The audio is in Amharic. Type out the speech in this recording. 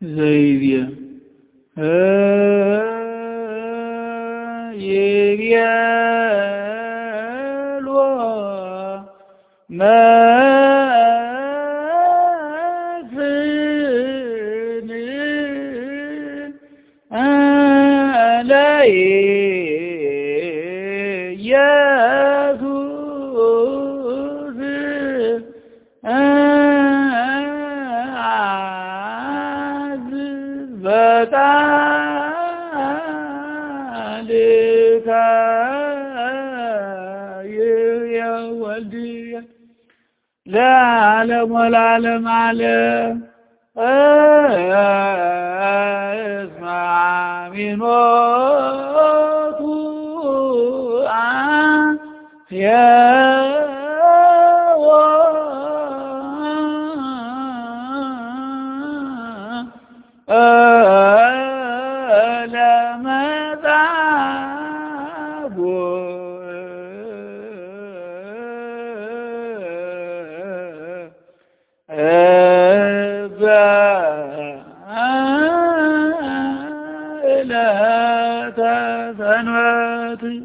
ዘይብየ ይቤሎ መስፍን ለኢየሱስ በቃልከ ወልድየ ለዓለም ወለዓለመ ዓለም እስመ አሚኖቱ አንትየወ ለመጻጉዕ በዕለተ ሰንበት